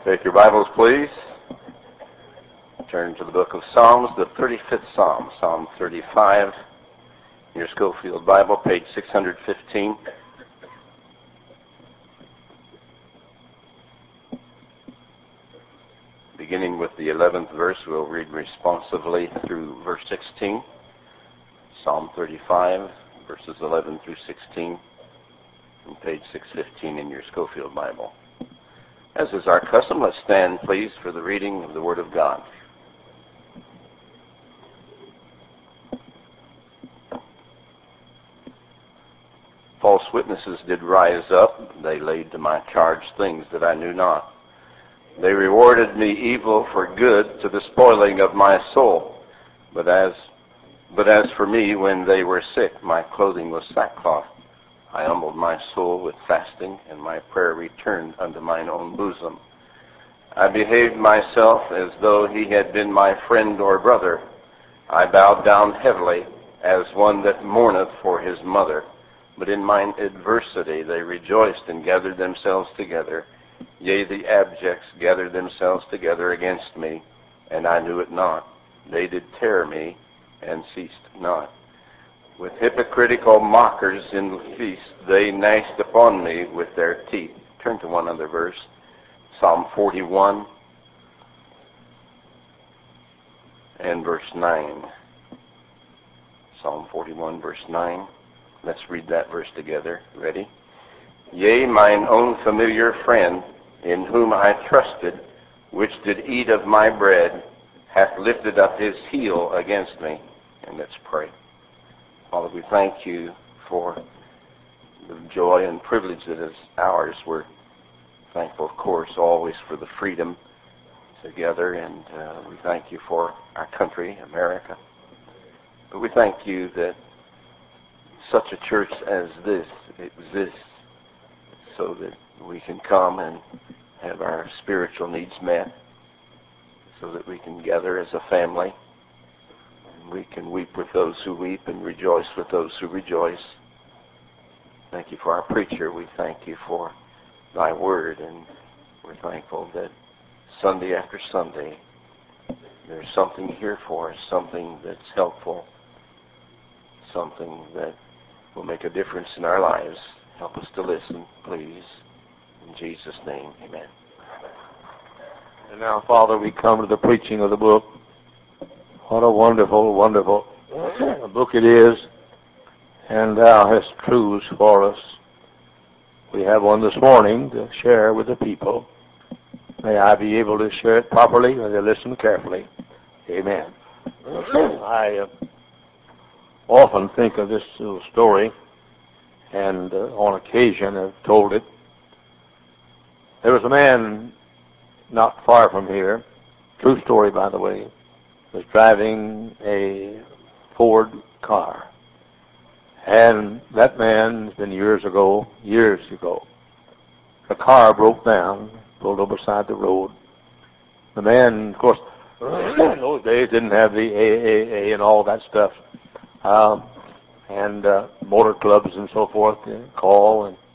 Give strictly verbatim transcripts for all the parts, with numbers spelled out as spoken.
Take your Bibles, please. Turn to the book of Psalms, the thirty-fifth Psalm, Psalm thirty-five. In your Schofield Bible, page six hundred fifteen. Beginning with the eleventh verse, we'll read responsively through verse sixteen. Psalm thirty-five, verses eleven through sixteen, from page six fifteen in your Schofield Bible. As is our custom, let's stand, please, for the reading of the Word of God. False witnesses did rise up. They laid to my charge things that I knew not. They rewarded me evil for good, to the spoiling of my soul. But as, but as for me, when they were sick, my clothing was sackcloth. I humbled my soul with fasting, and my prayer returned unto mine own bosom. I behaved myself as though he had been my friend or brother. I bowed down heavily, as one that mourneth for his mother. But in mine adversity they rejoiced and gathered themselves together. Yea, the abjects gathered themselves together against me, and I knew it not. They did tear me, and ceased not. With hypocritical mockers in the feast, they gnashed upon me with their teeth. Turn to one other verse, Psalm forty-one and verse nine. Psalm forty-one, verse nine. Let's read that verse together. Ready? Yea, mine own familiar friend, in whom I trusted, which did eat of my bread, hath lifted up his heel against me. And let's pray. Father, we thank you for the joy and privilege that is ours. We're thankful, of course, always for the freedom together, and uh, we thank you for our country, America. But we thank you that such a church as this exists so that we can come and have our spiritual needs met, so that we can gather as a family. We can weep with those who weep and rejoice with those who rejoice. Thank you for our preacher. We thank you for thy word, and we're thankful that Sunday after Sunday there's something here for us, something that's helpful, something that will make a difference in our lives. Help us to listen, please. In Jesus' name, amen. And now, Father, we come to the preaching of the book. What a wonderful, wonderful book it is, and thou hast truths for us. We have one this morning to share with the people. May I be able to share it properly and they listen carefully. Amen. I uh, often think of this little story, and uh, on occasion I've told it. There was a man not far from here, true story by the way, was driving a Ford car. And that man, it's been years ago, years ago, the car broke down, pulled over beside the road. The man, of course, in those days didn't have the A A A and all that stuff, um, and uh, motor clubs and so forth, you know, call, and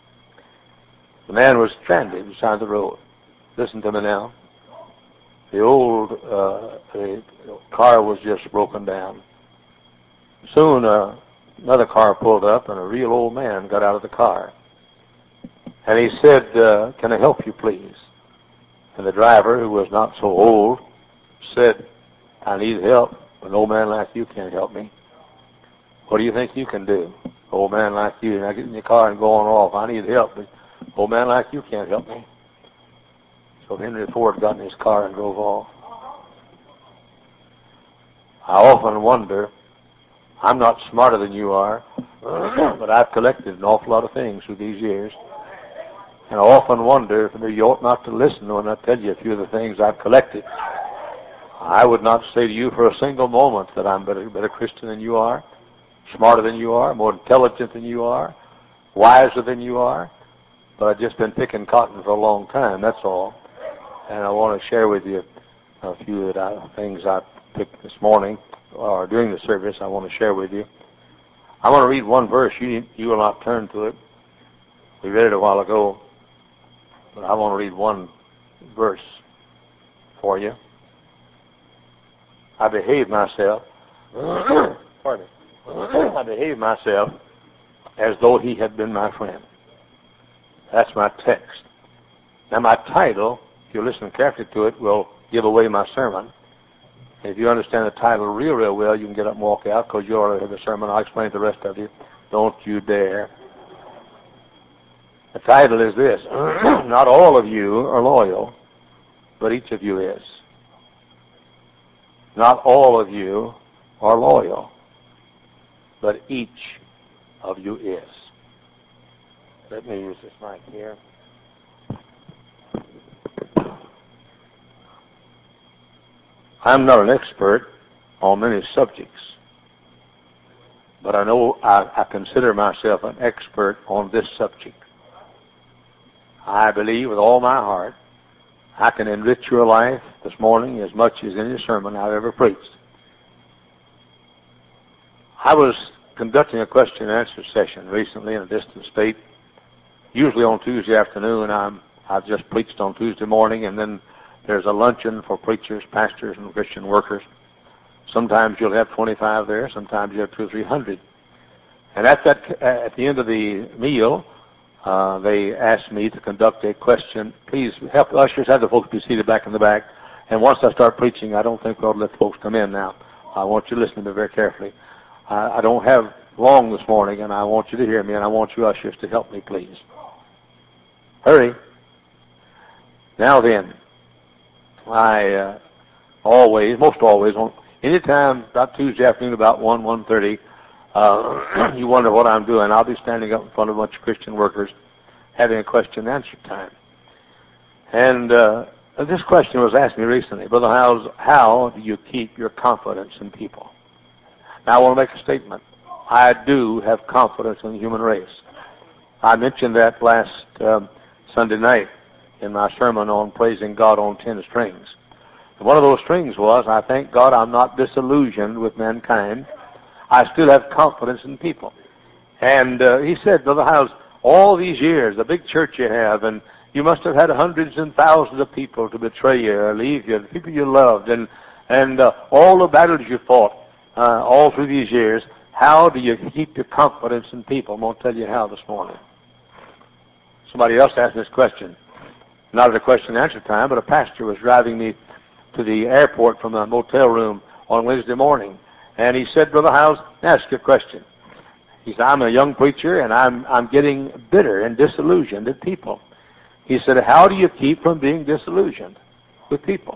the man was stranded beside the road. Listen to me now. The old uh, the car was just broken down. Soon uh, another car pulled up, and a real old man got out of the car. And he said, uh, can I help you, please? And the driver, who was not so old, said, I need help. An old man like you can't help me. What do you think you can do? Old man like you, now get in your car and go on off. I need help, but old man like you can't help me. So Henry Ford got in his car and drove off. I often wonder, I'm not smarter than you are, but I've collected an awful lot of things through these years. And I often wonder if you ought not to listen when I tell you a few of the things I've collected. I would not say to you for a single moment that I'm a better, better Christian than you are, smarter than you are, more intelligent than you are, wiser than you are, but I've just been picking cotton for a long time, that's all. And I want to share with you a few of the things I picked this morning, or during the service, I want to share with you. I want to read one verse. You, you will not turn to it. We read it a while ago, but I want to read one verse for you. I behaved myself. Pardon me. I behaved myself as though he had been my friend. That's my text. Now my title, if you listen carefully to it, will give away my sermon. If you understand the title real, real well, you can get up and walk out, because you already have the sermon. I'll explain it to the rest of you. Don't you dare. The title is this: not all of you are loyal, but each of you is. Not all of you are loyal, but each of you is. Let me use this mic here. I'm not an expert on many subjects, but I know I, I consider myself an expert on this subject. I believe with all my heart I can enrich your life this morning as much as any sermon I've ever preached. I was conducting a question and answer session recently in a distant state. Usually on Tuesday afternoon, I'm, I've just preached on Tuesday morning, and then there's a luncheon for preachers, pastors, and Christian workers. Sometimes you'll have twenty-five there, sometimes you have two or three hundred. And at that, at the end of the meal, uh, they asked me to conduct a question. Please help the ushers, have the folks be seated back in the back. And once I start preaching, I don't think we'll let the folks come in now. I want you to listen to me very carefully. I, I don't have long this morning, and I want you to hear me, and I want you ushers to help me, please. Hurry. Now then, I uh, always, most always, on any time about Tuesday afternoon about one, one thirty, uh, you wonder what I'm doing. I'll be standing up in front of a bunch of Christian workers having a question and answer time. And uh, this question was asked me recently: Brother Howes, how do you keep your confidence in people? Now I want to make a statement. I do have confidence in the human race. I mentioned that last um, Sunday night in my sermon on praising God on ten strings. And one of those strings was, I thank God I'm not disillusioned with mankind. I still have confidence in people. And uh, he said, Brother Howes, all these years, the big church you have, and you must have had hundreds and thousands of people to betray you or leave you, the people you loved, and, and uh, all the battles you fought uh, all through these years. How do you keep your confidence in people? I'm going to tell you how this morning. Somebody else asked this question. Not at a question and answer time, but a pastor was driving me to the airport from a motel room on Wednesday morning. And he said, Brother Howes, ask your question. He said, I'm a young preacher, and I'm, I'm getting bitter and disillusioned at people. He said, how do you keep from being disillusioned with people?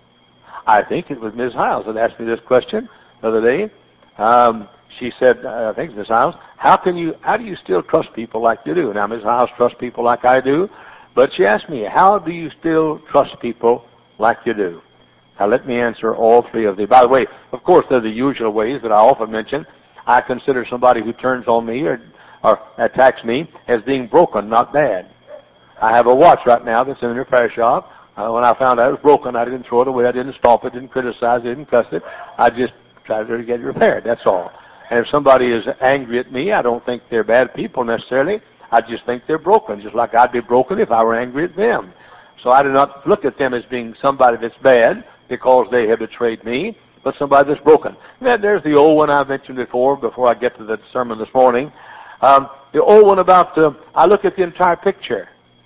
I think it was Miz Howes that asked me this question the other day. Um, she said, uh, I think Miz Howes, how can you, how do you still trust people like you do? Now, Miz Howes trusts people like I do, but she asked me, how do you still trust people like you do? Now, let me answer all three of these. By the way, of course, there are the usual ways that I often mention. I consider somebody who turns on me or, or attacks me as being broken, not bad. I have a watch right now that's in the repair shop. Uh, when I found out it was broken, I didn't throw it away. I didn't stomp it, didn't criticize it, didn't cuss it. I just tried to get it repaired. That's all. And if somebody is angry at me, I don't think they're bad people necessarily. I just think they're broken, just like I'd be broken if I were angry at them. So I do not look at them as being somebody that's bad because they have betrayed me, but somebody that's broken. And then there's the old one I mentioned before, before I get to the sermon this morning. Um, the old one about, uh, I look at the entire picture.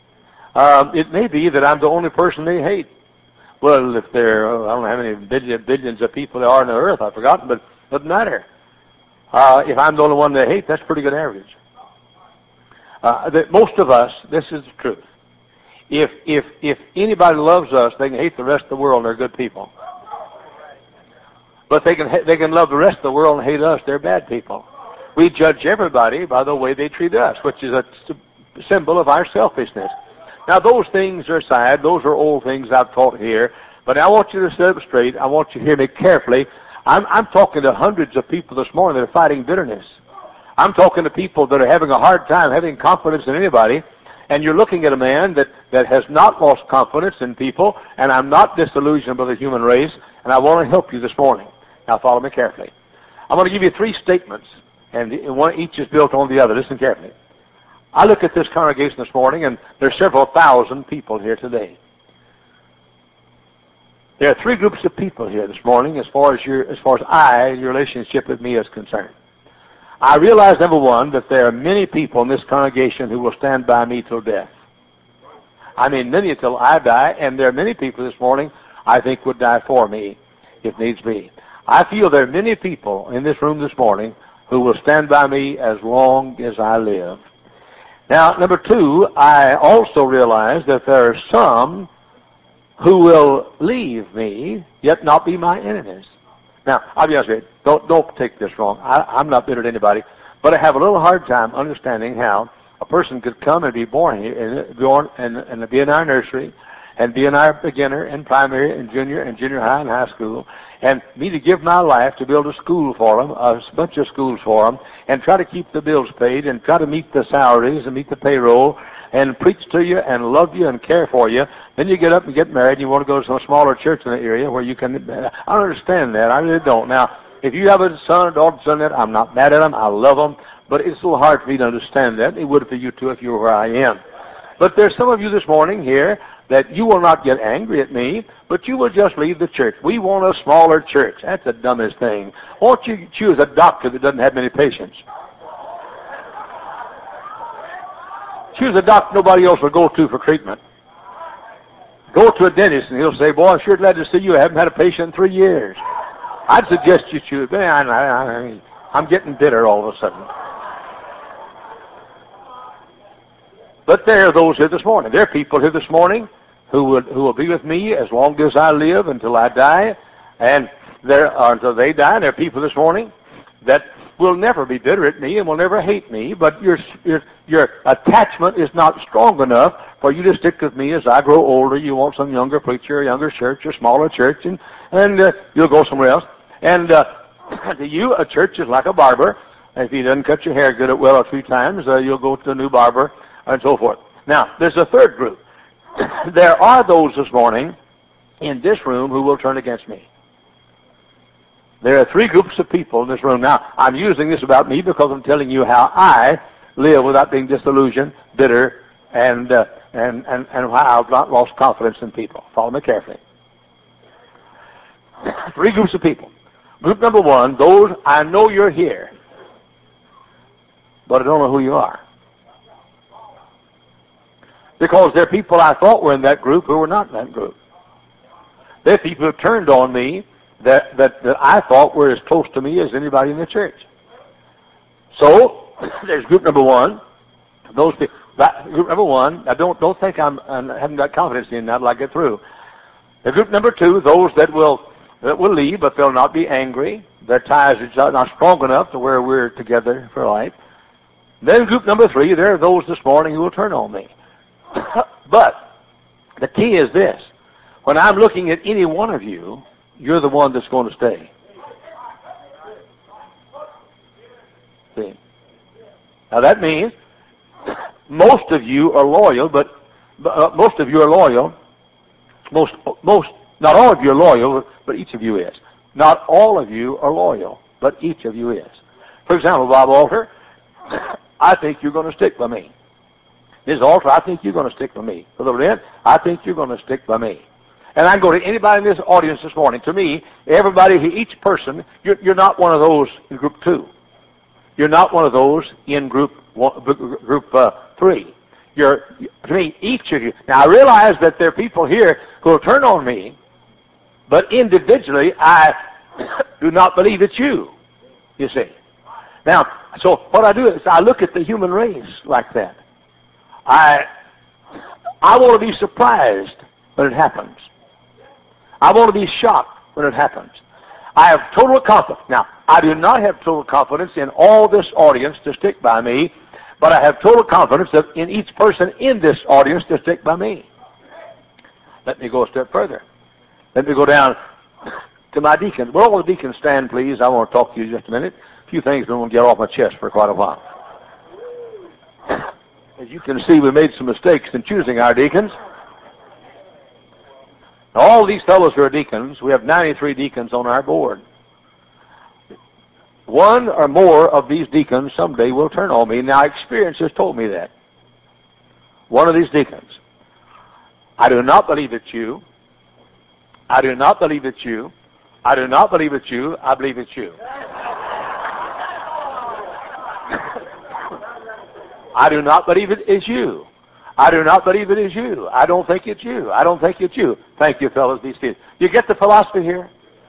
Um, it may be that I'm the only person they hate. Well, if there, I don't know how many billion, billions of people there are on the earth, I've forgotten, but it doesn't matter. Uh, if I'm the only one they hate, that's pretty good average. Uh, that most of us, this is the truth. If if if anybody loves us, they can hate the rest of the world, and they're good people. But they can they can love the rest of the world and hate us, they're bad people. We judge everybody by the way they treat us, which is a symbol of our selfishness. Now, those things are sad. Those are old things I've taught here. But I want you to set up straight. I want you to hear me carefully. I'm, I'm talking to hundreds of people this morning that are fighting bitterness. I'm talking to people that are having a hard time having confidence in anybody. And you're looking at a man that, that has not lost confidence in people. And I'm not disillusioned by the human race. And I want to help you this morning. Now, follow me carefully. I'm going to give you three statements. And one, each is built on the other. Listen carefully. I look at this congregation this morning, and there's several thousand people here today. There are three groups of people here this morning as far as your, as far as I, your relationship with me is concerned. I realize, number one, that there are many people in this congregation who will stand by me till death. I mean, many until I die, and there are many people this morning I think would die for me if needs be. I feel there are many people in this room this morning who will stand by me as long as I live. Now, number two, I also realize that there are some who will leave me, yet not be my enemies. Now, I'll be honest with you, don't, don't take this wrong. I, I'm not bitter to anybody, but I have a little hard time understanding how a person could come and be born here, and, born and, and be in our nursery, and be in our beginner and primary and junior and junior high and high school, and me to give my life to build a school for them, a bunch of schools for them, and try to keep the bills paid and try to meet the salaries and meet the payroll and preach to you and love you and care for you. Then you get up and get married and you want to go to some smaller church in the area where you can... I don't understand that. I really don't. Now, if you have a son or daughter son that, I'm not mad at them. I love them. But it's a little hard for me to understand that. It would for you too if you were where I am. But there's some of you this morning here that you will not get angry at me, but you will just leave the church. We want a smaller church. That's the dumbest thing. Why don't you choose a doctor that doesn't have many patients? Choose a doctor nobody else will go to for treatment. Go to a dentist and he'll say, boy, I'm sure glad to see you. I haven't had a patient in three years. I'd suggest you choose. Man, I, I, I'm getting bitter all of a sudden. But there are those here this morning. There are people here this morning who will, who will be with me as long as I live until I die. And there are, until they die. And there are people this morning that will never be bitter at me and will never hate me, but your, your, your attachment is not strong enough for you to stick with me as I grow older. You want some younger preacher, a younger church, a smaller church, and, and uh, you'll go somewhere else. And uh, to you, a church is like a barber. If he doesn't cut your hair good at well a few times, uh, you'll go to a new barber, and so forth. Now, there's a third group. There are those this morning in this room who will turn against me. There are three groups of people in this room. Now, I'm using this about me because I'm telling you how I live without being disillusioned, bitter, and uh, and, and, and how I've not lost confidence in people. Follow me carefully. Three groups of people. Group number one, those I know you're here, but I don't know who you are. Because there are people I thought were in that group who were not in that group. There are people who turned on me that, that, that I thought were as close to me as anybody in the church. So, there's group number one. Those people, that, group number one, I don't, don't think I'm, I haven't got confidence in that, I'll get through. The group number two, those that will, that will leave, but they'll not be angry. Their ties are not strong enough to where we're together for life. Then group number three, there are those this morning who will turn on me. But the key is this. When I'm looking at any one of you, you're the one that's going to stay. See? Now that means most of you are loyal, but uh, most of you are loyal. Most, most, not all of you are loyal, but each of you is. Not all of you are loyal, but each of you is. For example, Bob Alter, I think you're going to stick by me. Miz Alter, I think you're going to stick by me. Brother Lynn, I think you're going to stick by me. And I can go to anybody in this audience this morning. To me, everybody, each person, you're, you're not one of those in group two. You're not one of those in group one, group uh, three. You're, to me, each of you. Now, I realize that there are people here who will turn on me, but individually, I do not believe it's you, you see. Now, so what I do is I look at the human race like that. I, I want to be surprised when it happens. I want to be shocked when it happens. I have total confidence. Now, I do not have total confidence in all this audience to stick by me, but I have total confidence in each person in this audience to stick by me. Let me go a step further. Let me go down to my deacons. Will all the deacons stand, please? I want to talk to you just a minute. A few things I'm going to get off my chest for quite a while. As you can see, we made some mistakes in choosing our deacons. Now, all these fellows who are deacons, we have ninety-three deacons on our board. One or more of these deacons someday will turn on me. Now, experience has told me that. One of these deacons. I do not believe it's you, I do not believe it's you. I do not believe it's you. I believe it's you. I do not believe it is you. I do not believe it is you. I don't think it's you. I don't think it's you. Thank you, fellas. Be seated. You get the philosophy here?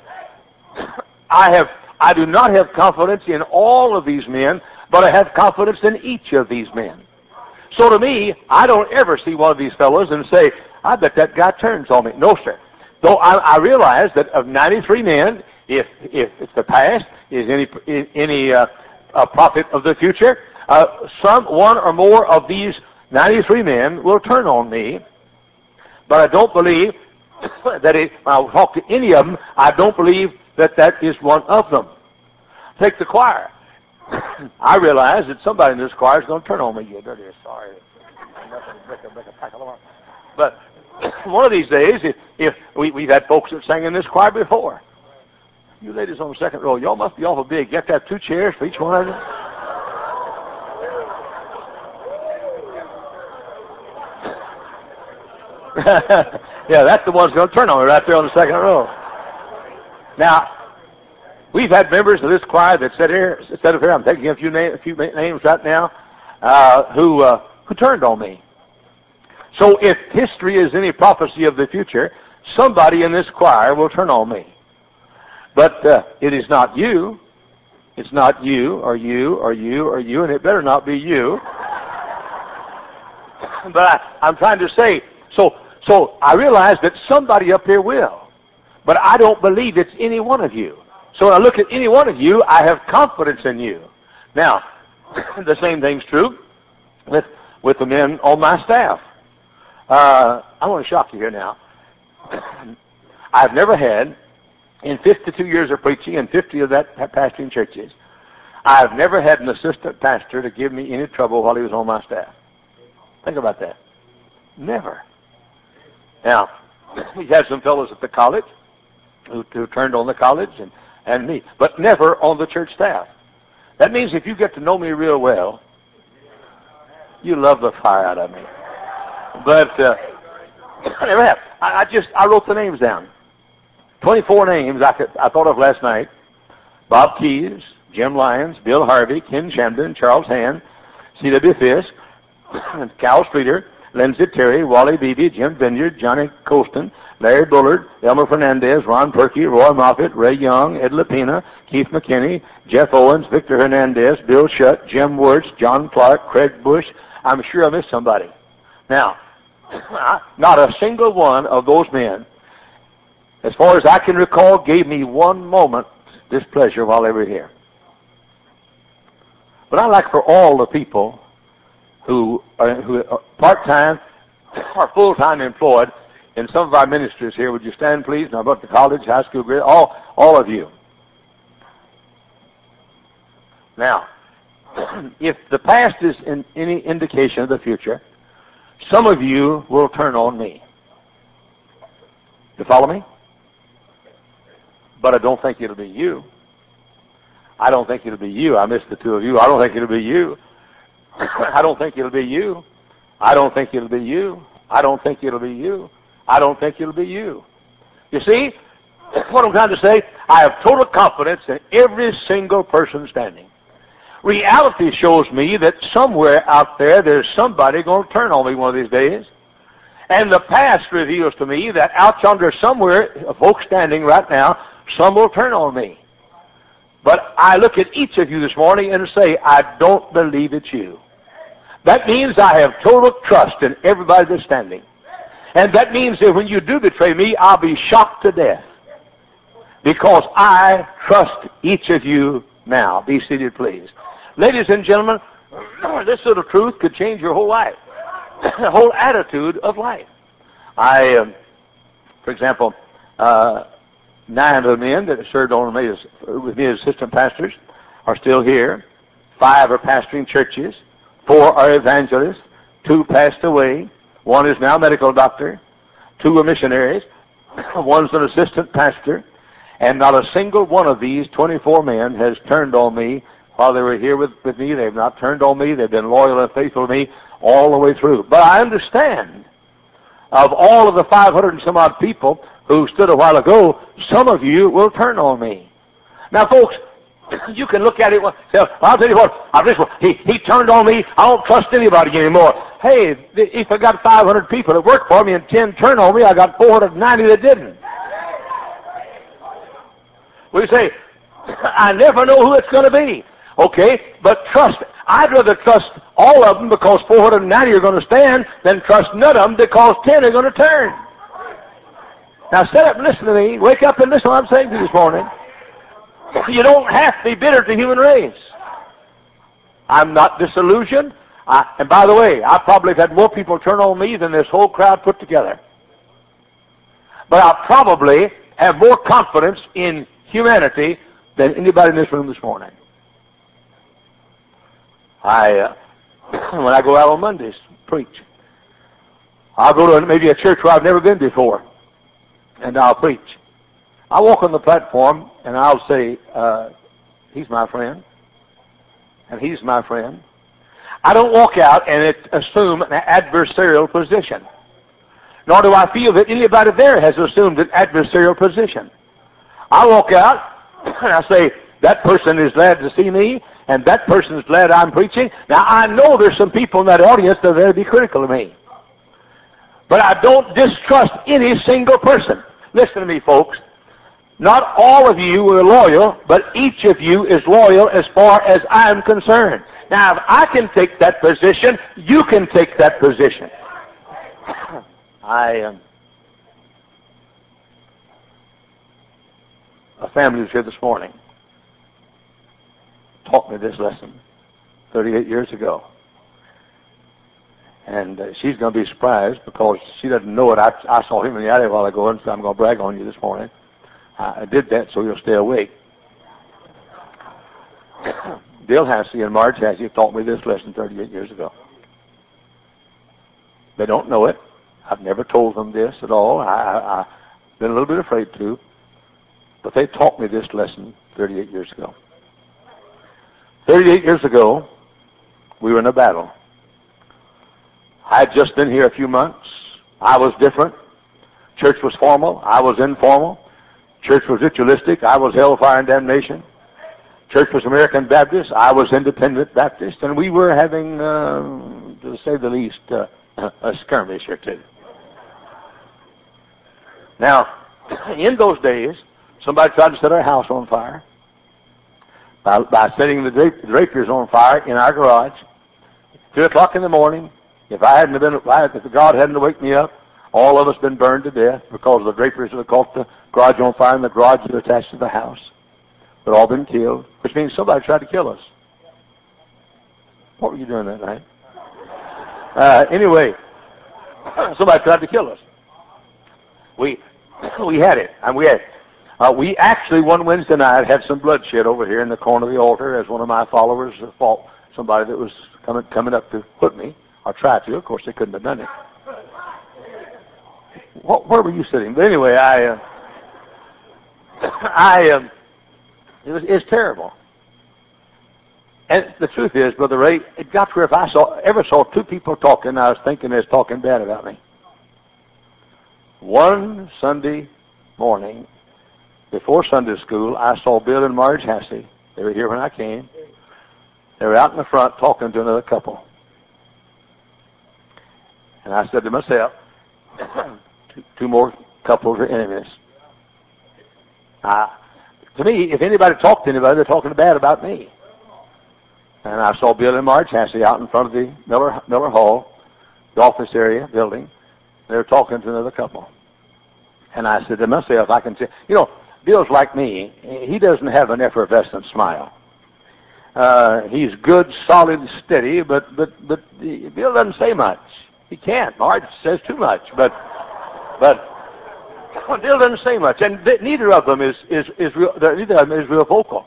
I have. I do not have confidence in all of these men, but I have confidence in each of these men. So to me, I don't ever see one of these fellows and say, I bet that guy turns on me. No, sir. Though I, I realize that of ninety-three men, if if, if the past is any any uh, uh, prophet of the future, uh, some one or more of these ninety-three men will turn on me. But I don't believe that it, I'll talk to any of them, I don't believe that that is one of them. Take the choir. I realize that somebody in this choir is going to turn on me. You dirty, sorry. But one of these days, if, if we, we've had folks that sang in this choir before. You ladies on the second row, y'all must be awful big. You have to have two chairs for each one of them. Yeah, that's the one's going to turn on me right there on the second row. Now, we've had members of this choir that sit here, sit up here. I'm taking a few, name, a few names right now, uh, who uh, who turned on me. So, if history is any prophecy of the future, somebody in this choir will turn on me. But uh, it is not you. It's not you, or you, or you, or you, and it better not be you. But I, I'm trying to say, so so I realize that somebody up here will, but I don't believe it's any one of you. So when I look at any one of you, I have confidence in you. Now, the same thing's true with with the men on my staff. Uh, I want to shock you here now. I've never had, in fifty-two years of preaching and fifty of that pastoring churches, I've never had an assistant pastor to give me any trouble while he was on my staff. Think about that. Never. Now, we had some fellows at the college who, who turned on the college and, and me, but never on the church staff. That means if you get to know me real well, you love the fire out of me. But uh, I never have. I, I just I wrote the names down. Twenty-four names I could, I thought of last night: Bob Keyes, Jim Lyons, Bill Harvey, Ken Shamden, Charles Hand, C W Fisk, Cal Streeter, Lindsay Terry, Wally Beebe, Jim Vineyard, Johnny Colston, Larry Bullard, Elmer Fernandez, Ron Perky, Roy Moffitt, Ray Young, Ed Lapina, Keith McKinney, Jeff Owens, Victor Hernandez, Bill Shutt, Jim Wirtz, John Clark, Craig Bush. I'm sure I missed somebody. Now, not a single one of those men, as far as I can recall, gave me one moment displeasure while they were here. But I'd like for all the people who are, who are part-time or full-time employed in some of our ministries here, would you stand, please? Now, about the college, high school, grade, all, all of you. Now, if the past is in any indication of the future, some of you will turn on me. You follow me? But I don't think it'll be you. I don't think it'll be you. I missed the two of you. I don't think it'll be you. I don't think it'll be you. I don't think it'll be you. I don't think it'll be you. I don't think it'll be you. You see, what I'm trying to say, I have total confidence in every single person standing. Reality shows me that somewhere out there, there's somebody going to turn on me one of these days. And the past reveals to me that out yonder somewhere, folks standing right now, some will turn on me. But I look at each of you this morning and say, I don't believe it's you. That means I have total trust in everybody that's standing. And that means that when you do betray me, I'll be shocked to death. Because I trust each of you now. Be seated, please. Ladies and gentlemen, this little truth could change your whole life. The whole attitude of life. I, um, for example, uh, nine of the men that served on me as, with me as assistant pastors are still here. Five are pastoring churches. Four are evangelists. Two passed away. One is now a medical doctor. Two are missionaries. One's an assistant pastor. And not a single one of these twenty-four men has turned on me while they were here with, with me. They've not turned on me. They've been loyal and faithful to me all the way through. But I understand, of all of the five hundred and some odd people who stood a while ago, some of you will turn on me. Now, folks, you can look at it and say, I'll tell you what, I just, he, he turned on me, I don't trust anybody anymore. Hey, if I got five hundred people that work for me and ten turned on me, I got four hundred ninety that didn't. We say, I never know who it's going to be. Okay, but trust, I'd rather trust all of them because four hundred ninety are going to stand than trust none of them because ten are going to turn. Now, sit up and listen to me. Wake up and listen to what I'm saying to you this morning. You don't have to be bitter to the human race. I'm not disillusioned. I, and by the way, I probably have had more people turn on me than this whole crowd put together. But I probably have more confidence in humanity than anybody in this room this morning. I, uh, when I go out on Mondays, preach. I'll go to maybe a church where I've never been before, and I'll preach. I walk on the platform, and I'll say, uh, he's my friend, and he's my friend. I don't walk out and it, assume an adversarial position, nor do I feel that anybody there has assumed an adversarial position. I walk out, and I say, that person is glad to see me, and that person is glad I'm preaching. Now, I know there's some people in that audience that are there to be critical of me. But I don't distrust any single person. Listen to me, folks. Not all of you are loyal, but each of you is loyal as far as I'm concerned. Now, if I can take that position, you can take that position. I, um, a family was here this morning, taught me this lesson thirty-eight years ago. And uh, she's going to be surprised because she doesn't know it. I, I saw him in the alley a while ago, and so I'm going to brag on you this morning. I, I did that so you'll stay awake. Bill Hassey and Marge Hassey taught me this lesson thirty-eight years ago. They don't know it. I've never told them this at all. I, I, I've been a little bit afraid to. But they taught me this lesson thirty-eight years ago. thirty-eight years ago, we were in a battle. I had just been here a few months. I was different. Church was formal. I was informal. Church was ritualistic. I was hellfire and damnation. Church was American Baptist. I was Independent Baptist. And we were having, uh, to say the least, uh, a skirmish or two. Now, in those days, somebody tried to set our house on fire by, by setting the drap- drapiers on fire in our garage. Three o'clock in the morning. If I hadn't been, if God hadn't waked me up, all of us been burned to death because the draperies would have caught the garage on fire and the garage was attached to the house. We'd all been killed, which means somebody tried to kill us. What were you doing that night? Uh, anyway, somebody tried to kill us. We we had it, and we had. Uh, we actually one Wednesday night had some bloodshed over here in the corner of the altar as one of my followers fought somebody that was coming coming up to put me. Or try to. Of course, they couldn't have done it. What, where were you sitting? But anyway, I, uh, I, um, it was, it's terrible. And the truth is, Brother Ray, it got to where if I saw ever saw two people talking, I was thinking they was talking bad about me. One Sunday morning, before Sunday school, I saw Bill and Marge Hassey. They were here when I came. They were out in the front talking to another couple. And I said to myself, two, two more couples are enemies. Uh, to me, if anybody talked to anybody, they're talking bad about me. And I saw Bill and Marge Hassey out in front of the Miller, Miller Hall, the office area building. They were talking to another couple. And I said to myself, I can say, you know, Bill's like me. He doesn't have an effervescent smile. Uh, he's good, solid, steady, but, but, but Bill doesn't say much. He can't. Marge says too much, but but Bill doesn't say much, and th- neither of them is is is real. Neither of them is real vocal.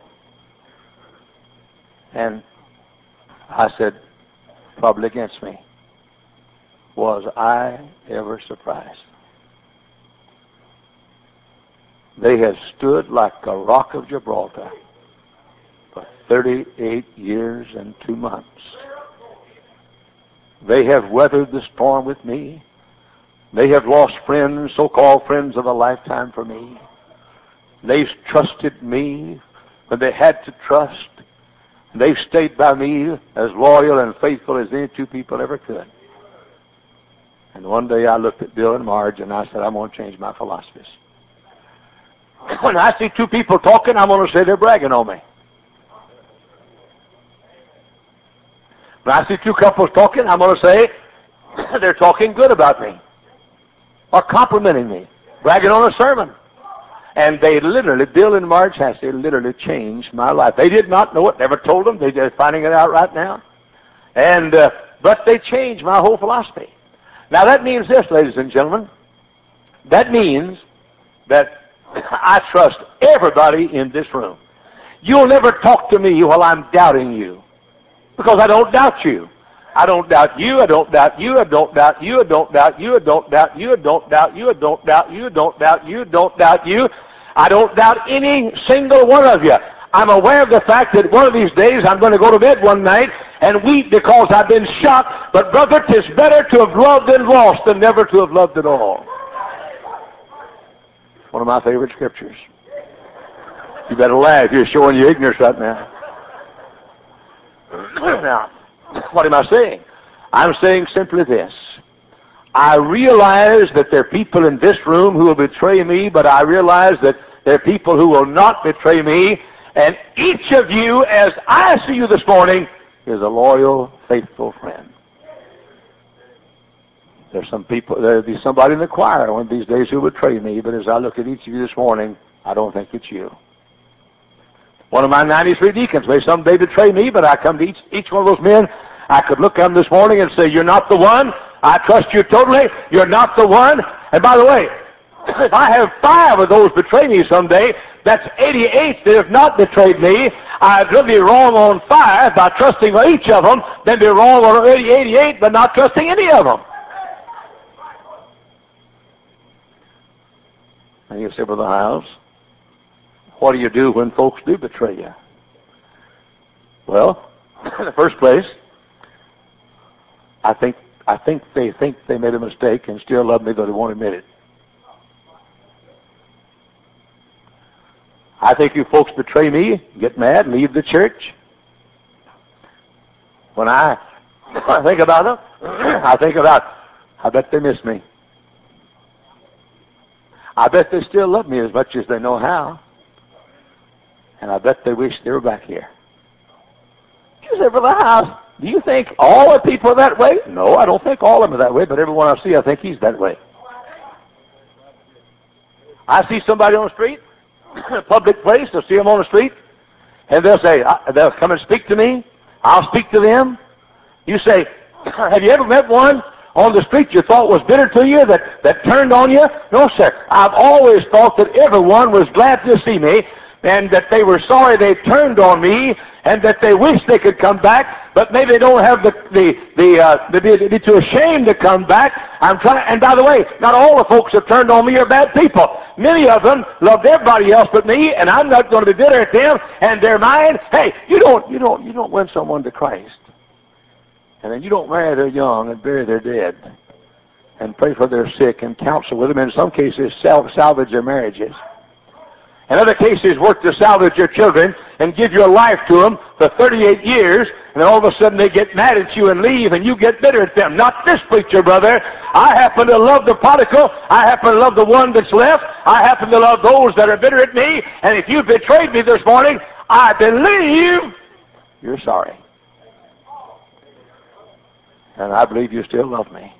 And I said, probably against me. Was I ever surprised? They have stood like a rock of Gibraltar for thirty-eight years and two months. They have weathered the storm with me. They have lost friends, so-called friends of a lifetime for me. They've trusted me when they had to trust. They've stayed by me as loyal and faithful as any two people ever could. And one day I looked at Bill and Marge and I said, I'm going to change my philosophies. When I see two people talking, I'm going to say they're bragging on me. When I see two couples talking, I'm going to say they're talking good about me or complimenting me, bragging on a sermon. And they literally, Bill and Marge Hassey literally changed my life. They did not know it, never told them. They're just finding it out right now. And uh, but they changed my whole philosophy. Now that means this, ladies and gentlemen. That means that I trust everybody in this room. You'll never talk to me while I'm doubting you, because I don't doubt you. I don't doubt you, I don't doubt you, I don't doubt you, I don't doubt you, I don't doubt you, I don't doubt you, I don't doubt you, I don't doubt you, don't doubt you. I don't doubt any single one of you. I'm aware of the fact that one of these days I'm going to go to bed one night and weep because I've been shocked. But brother, 'tis better to have loved and lost than never to have loved at all. One of my favorite scriptures. You better laugh. You're showing your ignorance right now. Now, what am I saying? I'm saying simply this. I realize that there are people in this room who will betray me, but I realize that there are people who will not betray me. And each of you, as I see you this morning, is a loyal, faithful friend. There's some people, there'll be somebody in the choir one of these days who will betray me, but as I look at each of you this morning, I don't think it's you. One of my ninety-three deacons may someday betray me, but I come to each, each one of those men. I could look at them this morning and say, you're not the one. I trust you totally. You're not the one. And by the way, if I have five of those betray me someday, that's eighty-eight that have not betrayed me. I'd really be wrong on five by trusting each of them, then be wrong on eighty-eight by not trusting any of them. And you say, Brother Hiles, what do you do when folks do betray you? Well, in the first place, I think I think they think they made a mistake and still love me, though they won't admit it. I think you folks betray me, get mad, leave the church. When I, I think about it, I think about, I bet they miss me. I bet they still love me as much as they know how. And I bet they wish they were back here. You say, Brother Hiles, do you think all the people are that way? No, I don't think all of them are that way, but everyone I see, I think he's that way. I see somebody on the street, a public place, they'll see them on the street, and they'll say, they'll come and speak to me, I'll speak to them. You say, have you ever met one on the street you thought was bitter to you, that, that turned on you? No, sir. I've always thought that everyone was glad to see me, and that they were sorry they turned on me, and that they wish they could come back, but maybe they don't have the the the uh, they'd, be, they'd be too ashamed to come back. I'm trying. And by the way, not all the folks that turned on me are bad people. Many of them loved everybody else but me, and I'm not going to be bitter at them and they're mine. Hey, you don't you don't you don't win someone to Christ, and then you don't marry their young and bury their dead, and pray for their sick and counsel with them. In some cases, sal- salvage their marriages. In other cases, work to salvage your children and give your life to them for thirty-eight years, and then all of a sudden they get mad at you and leave, and you get bitter at them. Not this preacher, brother. I happen to love the prodigal. I happen to love the one that's left. I happen to love those that are bitter at me, and if you betrayed me this morning, I believe you're sorry. And I believe you still love me.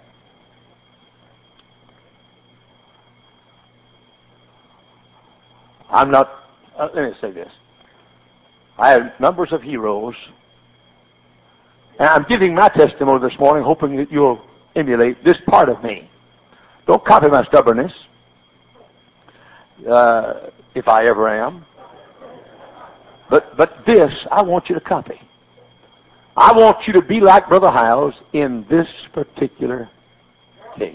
I'm not, uh, let me say this. I have numbers of heroes, and I'm giving my testimony this morning, hoping that you'll emulate this part of me. Don't copy my stubbornness, uh, if I ever am. But, but this, I want you to copy. I want you to be like Brother Hiles in this particular case.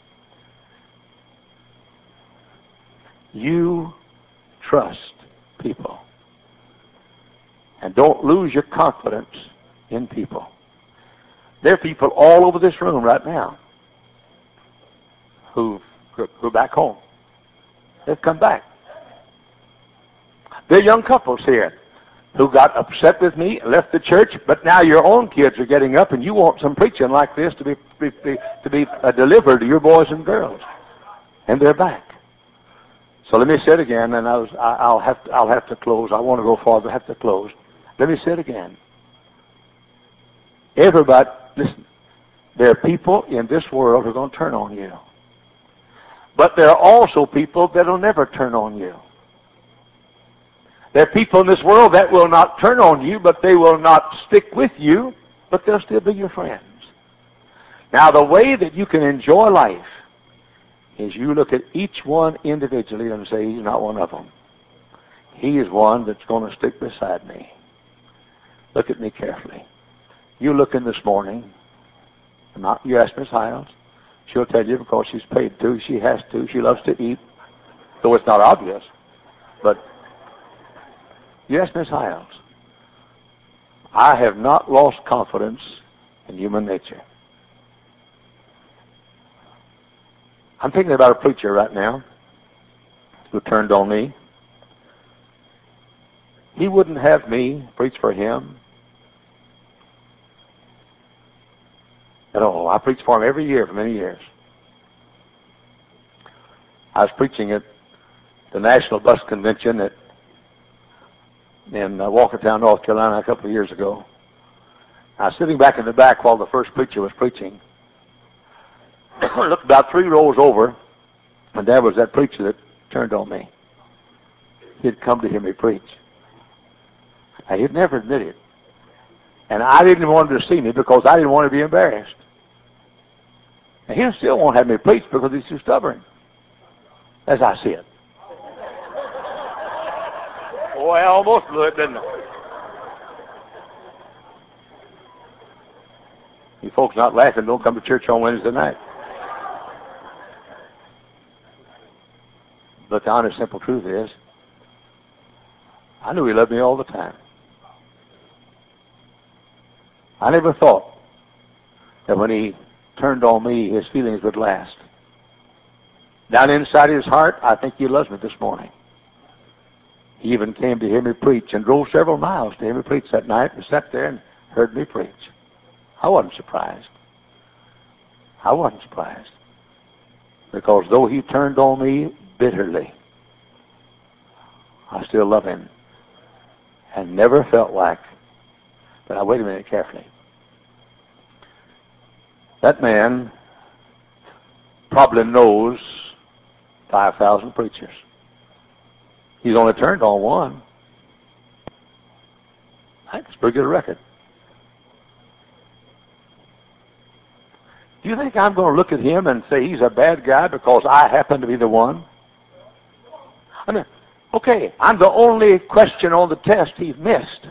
You trust people. And don't lose your confidence in people. There are people all over this room right now who who are back home. They've come back. There are young couples here who got upset with me, left the church, but now your own kids are getting up and you want some preaching like this to be, be, be to be uh, delivered to your boys and girls, and they're back. So let me say it again, and I was, I, I'll have to, I'll have to close. I want to go farther. I have to close. Let me say it again. Everybody, listen. There are people in this world who are going to turn on you, but there are also people that will never turn on you. There are people in this world that will not turn on you, but they will not stick with you, but they'll still be your friends. Now, the way that you can enjoy life is you look at each one individually and say, he's not one of them. He is one that's going to stick beside me. Look at me carefully. You look in this morning, not, you ask Miss Hiles, she'll tell you because she's paid to, she has to, she loves to eat, though it's not obvious, but yes, Miss Hiles, I have not lost confidence in human nature. I'm thinking about a preacher right now who turned on me. He wouldn't have me preach for him at all. I preached for him every year for many years. I was preaching at the National Bus Convention at in uh, Walkertown, North Carolina, a couple of years ago. I was sitting back in the back while the first preacher was preaching. I looked about three rows over, and there was that preacher that turned on me. He'd come to hear me preach. Now, he'd never admit it. And I didn't want him to see me because I didn't want to be embarrassed. And he still won't have me preach because he's too stubborn, as I see it. Boy, I almost blew it, didn't I? You folks not laughing, don't come to church on Wednesday night. But the honest, simple truth is, I knew he loved me all the time. I never thought that when he turned on me, his feelings would last. Down inside his heart, I think he loves me this morning. He even came to hear me preach and drove several miles to hear me preach that night and sat there and heard me preach. I wasn't surprised. I wasn't surprised. Because though he turned on me bitterly, I still love him and never felt like, but now wait a minute carefully. That man probably knows five thousand preachers. He's only turned on one. That's a pretty good record. Do you think I'm going to look at him and say he's a bad guy because I happen to be the one? I mean, okay, I'm the only question on the test he's missed.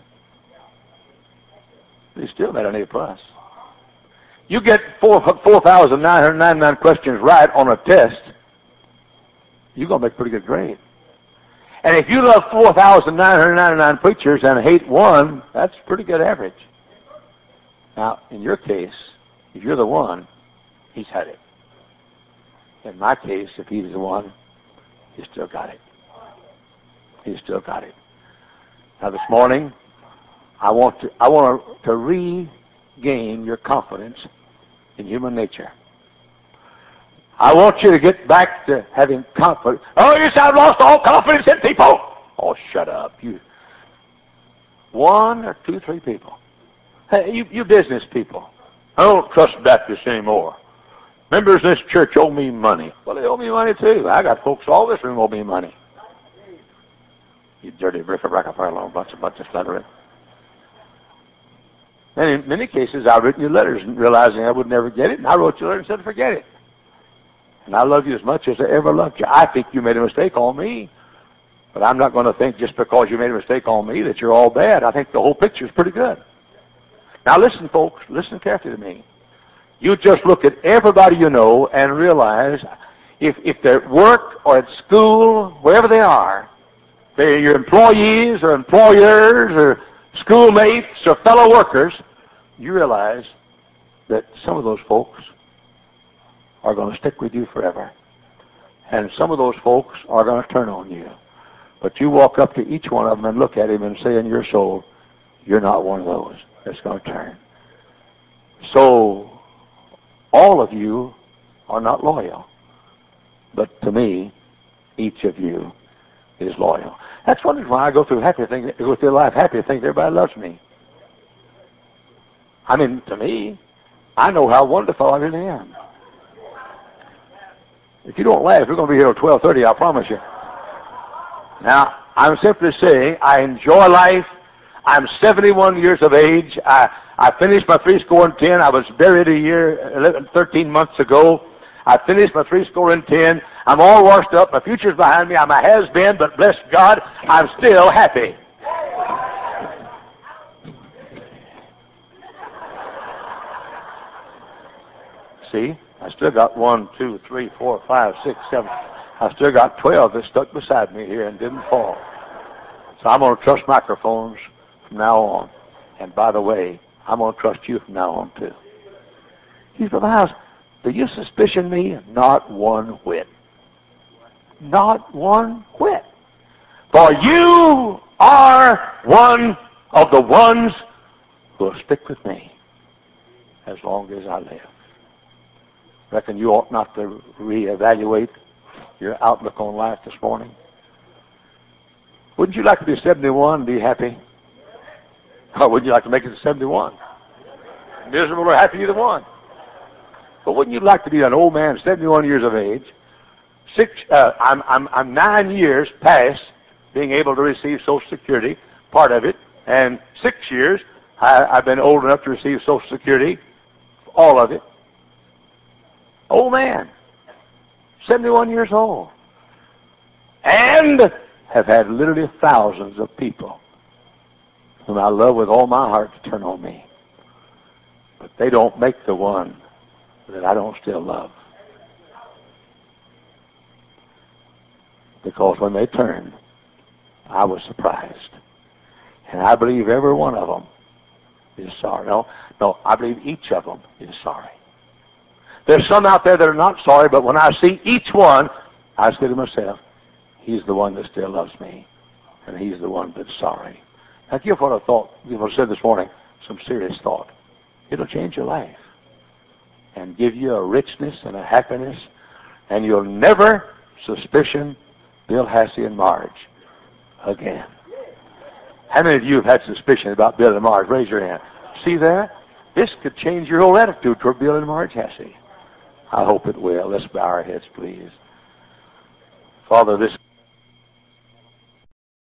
But he's still got an A plus. You get four four thousand nine hundred ninety nine questions right on a test, you're going to make a pretty good grade. And if you love four thousand nine hundred ninety nine preachers and hate one, that's a pretty good average. Now, in your case, if you're the one, he's had it. In my case, if he's the one, he's still got it. He's still got it. Now, this morning, I want to I want to regain your confidence in human nature. I want you to get back to having confidence. Oh, yes, I've lost all confidence in people. Oh, shut up. You, one or two, three people. Hey, you, you business people. I don't trust Baptists anymore. Members of this church owe me money. Well, they owe me money, too. I got folks all this room owe me money. You dirty riff-a-rack-a-fire-long bunch of bunch of sluttering. And in many cases, I've written you letters realizing I would never get it, and I wrote you a letter and said, forget it. And I love you as much as I ever loved you. I think you made a mistake on me, but I'm not going to think just because you made a mistake on me that you're all bad. I think the whole picture is pretty good. Now listen, folks, listen carefully to me. You just look at everybody you know and realize if, if they're at work or at school, wherever they are, they're your employees or employers or schoolmates or fellow workers, you realize that some of those folks are going to stick with you forever. And some of those folks are going to turn on you. But you walk up to each one of them and look at him and say in your soul, you're not one of those that's going to turn. So, all of you are not loyal. But to me, each of you is loyal. That's one reason why I go through happy think, go through life happy to think everybody loves me. I mean, to me, I know how wonderful I really am. If you don't laugh, we're going to be here till twelve thirty, I promise you. Now, I'm simply saying I enjoy life. I'm seventy-one years of age. I, I finished my three score and ten. I was buried a year, eleven, thirteen months ago. I finished my three score and ten. I'm all washed up. My future's behind me. I'm a has-been, but bless God, I'm still happy. See, I still got one, two, three, four, five, six, seven. I still got twelve that stuck beside me here and didn't fall. So I'm going to trust microphones from now on. And by the way, I'm going to trust you from now on too. He's Brother House, do you suspicion me? Not one whit. Not one whit. For you are one of the ones who will stick with me as long as I live. Reckon you ought not to reevaluate your outlook on life this morning? Wouldn't you like to be seventy-one and be happy? Or wouldn't you like to make it to seventy-one? Miserable or happy, either one. But wouldn't you like to be an old man, seventy-one years of age? Six, uh, I'm, I'm, I'm nine years past being able to receive Social Security, part of it, and six years I, I've been old enough to receive Social Security, all of it. Old man, seventy-one years old, and have had literally thousands of people whom I love with all my heart to turn on me. But they don't make the one that I don't still love. Because when they turned, I was surprised. And I believe every one of them is sorry. No, no, I believe each of them is sorry. There's some out there that are not sorry, but when I see each one, I say to myself, he's the one that still loves me, and he's the one that's sorry. Now give what I thought, give what I said this morning, some serious thought. It'll change your life and give you a richness and a happiness, and you'll never suspicion Bill Hassey and Marge again. How many of you have had suspicion about Bill and Marge? Raise your hand. See there? This could change your whole attitude toward Bill and Marge Hassey. I hope it will. Let's bow our heads, please. Father, this